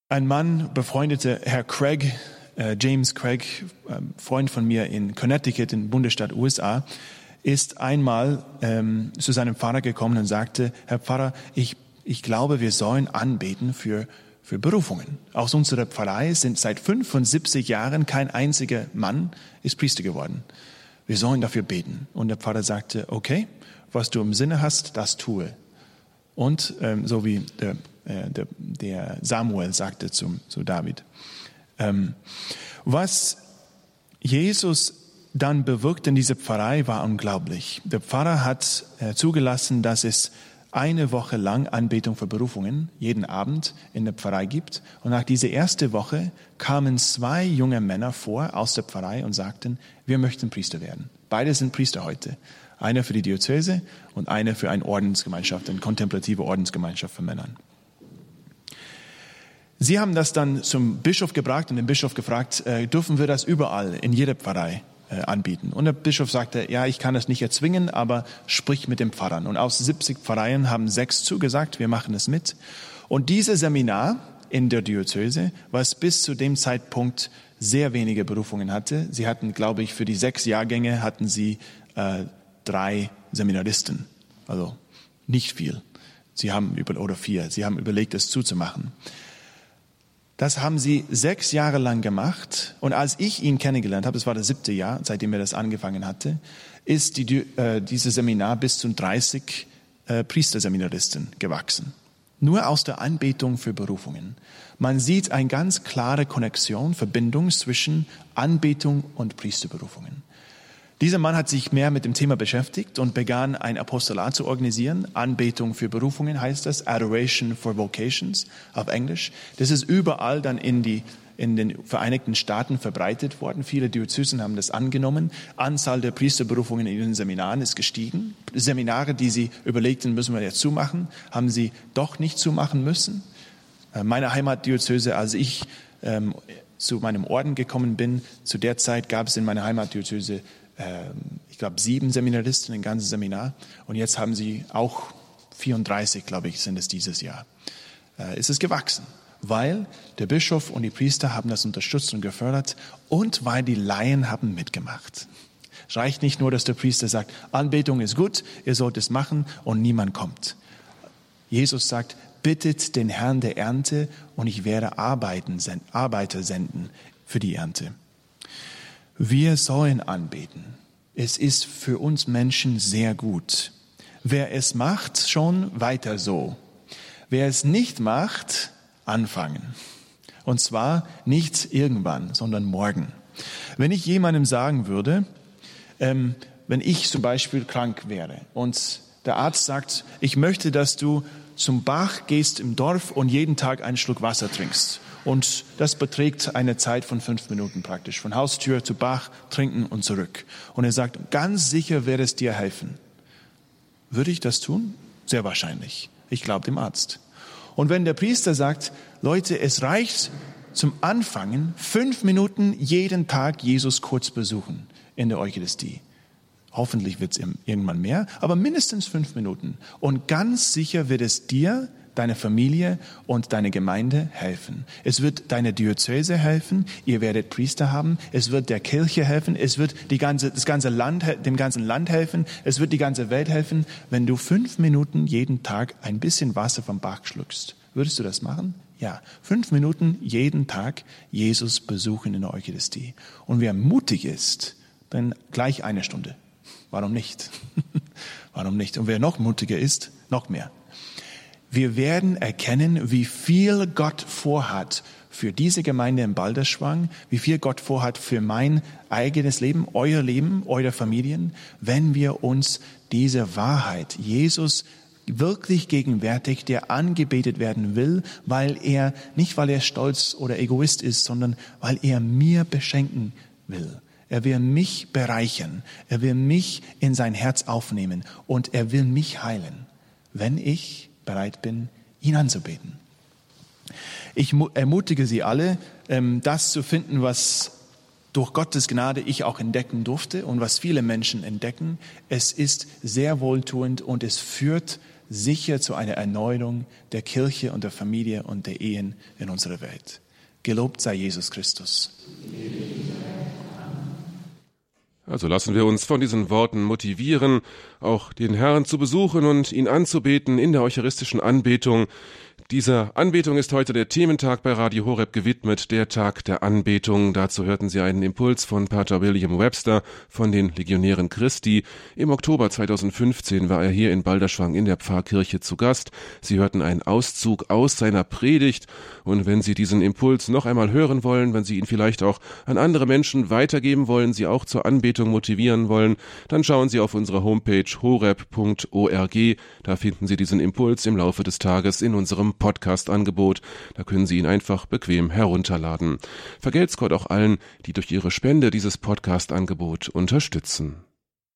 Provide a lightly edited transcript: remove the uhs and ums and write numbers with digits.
Ein Mann, befreundeter Herr Craig, James Craig, Freund von mir in Connecticut, im Bundesstaat USA, ist einmal zu seinem Pfarrer gekommen und sagte: Herr Pfarrer, ich glaube, wir sollen anbeten für Berufungen. Aus unserer Pfarrei sind seit 75 Jahren kein einziger Mann ist Priester geworden. Wir sollen dafür beten. Und der Pfarrer sagte: Okay, was du im Sinne hast, das tue. Und so wie der Samuel sagte zu David. Was Jesus dann bewirkt in dieser Pfarrei, war unglaublich. Der Pfarrer hat zugelassen, dass es eine Woche lang Anbetung für Berufungen jeden Abend in der Pfarrei gibt. Und nach dieser ersten Woche kamen 2 junge Männer vor aus der Pfarrei und sagten: Wir möchten Priester werden. Beide sind Priester heute. Einer für die Diözese und einer für eine Ordensgemeinschaft, eine kontemplative Ordensgemeinschaft für Männer. Sie haben das dann zum Bischof gebracht und den Bischof gefragt: Dürfen wir das überall in jeder Pfarrei anbieten? Und der Bischof sagte: Ja, ich kann das nicht erzwingen, aber sprich mit den Pfarrern. Und aus 70 Pfarreien haben 6 zugesagt, wir machen es mit. Und dieses Seminar in der Diözese, was bis zu dem Zeitpunkt sehr wenige Berufungen hatte, sie hatten, glaube ich, für die 6 Jahrgänge hatten sie 3 Seminaristen, also nicht viel. Oder 4. Sie haben überlegt, es zuzumachen. Das haben sie 6 Jahre lang gemacht. Und als ich ihn kennengelernt habe, das war das 7. Jahr, seitdem er das angefangen hatte, ist dieses Seminar bis zu 30 Priesterseminaristen gewachsen. Nur aus der Anbetung für Berufungen. Man sieht eine ganz klare Verbindung zwischen Anbetung und Priesterberufungen. Dieser Mann hat sich mehr mit dem Thema beschäftigt und begann ein Apostolat zu organisieren. Anbetung für Berufungen heißt das, Adoration for Vocations auf Englisch. Das ist überall dann in den Vereinigten Staaten verbreitet worden. Viele Diözesen haben das angenommen. Anzahl der Priesterberufungen in ihren Seminaren ist gestiegen. Seminare, die sie überlegten, müssen wir jetzt zumachen, haben sie doch nicht zumachen müssen. Meine Heimatdiözese, als ich zu meinem Orden gekommen bin, zu der Zeit gab es in meiner Heimatdiözese ich glaube 7 Seminaristen, ein ganzes Seminar. Und jetzt haben sie auch 34, glaube ich, sind es dieses Jahr. Es ist gewachsen, weil der Bischof und die Priester haben das unterstützt und gefördert und weil die Laien haben mitgemacht. Es reicht nicht nur, dass der Priester sagt: Anbetung ist gut, ihr sollt es machen, und niemand kommt. Jesus sagt: Bittet den Herrn der Ernte und ich werde Arbeiter senden für die Ernte. Wir sollen anbeten. Es ist für uns Menschen sehr gut. Wer es macht, schon weiter so. Wer es nicht macht, anfangen. Und zwar nicht irgendwann, sondern morgen. Wenn ich jemandem sagen würde, wenn ich zum Beispiel krank wäre und der Arzt sagt: Ich möchte, dass du zum Bach gehst im Dorf und jeden Tag einen Schluck Wasser trinkst. Und das beträgt eine Zeit von 5 Minuten praktisch. Von Haustür zu Bach, trinken und zurück. Und er sagt: Ganz sicher wird es dir helfen. Würde ich das tun? Sehr wahrscheinlich. Ich glaube dem Arzt. Und wenn der Priester sagt: Leute, es reicht zum Anfangen 5 Minuten jeden Tag Jesus kurz besuchen in der Eucharistie. Hoffentlich wird es irgendwann mehr, aber mindestens 5 Minuten. Und ganz sicher wird es dir, deine Familie und deine Gemeinde helfen. Es wird deiner Diözese helfen, ihr werdet Priester haben, es wird der Kirche helfen, es wird dem ganzen Land helfen, es wird die ganze Welt helfen, wenn du 5 Minuten jeden Tag ein bisschen Wasser vom Bach schluckst. Würdest du das machen? Ja, 5 Minuten jeden Tag Jesus besuchen in der Eucharistie. Und wer mutig ist, dann gleich 1 Stunde. Warum nicht? Warum nicht? Und wer noch mutiger ist, noch mehr. Wir werden erkennen, wie viel Gott vorhat für diese Gemeinde in Balderschwang, wie viel Gott vorhat für mein eigenes Leben, euer Familien, wenn wir uns diese Wahrheit, Jesus wirklich gegenwärtig, der angebetet werden will, nicht weil er stolz oder Egoist ist, sondern weil er mir beschenken will. Er will mich bereichern, er will mich in sein Herz aufnehmen und er will mich heilen, wenn ich bereit bin, ihn anzubeten. Ich ermutige Sie alle, das zu finden, was durch Gottes Gnade ich auch entdecken durfte und was viele Menschen entdecken. Es ist sehr wohltuend und es führt sicher zu einer Erneuerung der Kirche und der Familie und der Ehen in unserer Welt. Gelobt sei Jesus Christus. Also lassen wir uns von diesen Worten motivieren, auch den Herrn zu besuchen und ihn anzubeten in der eucharistischen Anbetung. Dieser Anbetung ist heute der Thementag bei Radio Horeb gewidmet, der Tag der Anbetung. Dazu hörten Sie einen Impuls von Pater William Webster von den Legionären Christi. Im Oktober 2015 war er hier in Balderschwang in der Pfarrkirche zu Gast. Sie hörten einen Auszug aus seiner Predigt. Und wenn Sie diesen Impuls noch einmal hören wollen, wenn Sie ihn vielleicht auch an andere Menschen weitergeben wollen, Sie auch zur Anbetung motivieren wollen, dann schauen Sie auf unsere Homepage horeb.org. Da finden Sie diesen Impuls im Laufe des Tages in unserem Podcast-Angebot. Da können Sie ihn einfach bequem herunterladen. Vergelt's Gott auch allen, die durch ihre Spende dieses Podcast-Angebot unterstützen.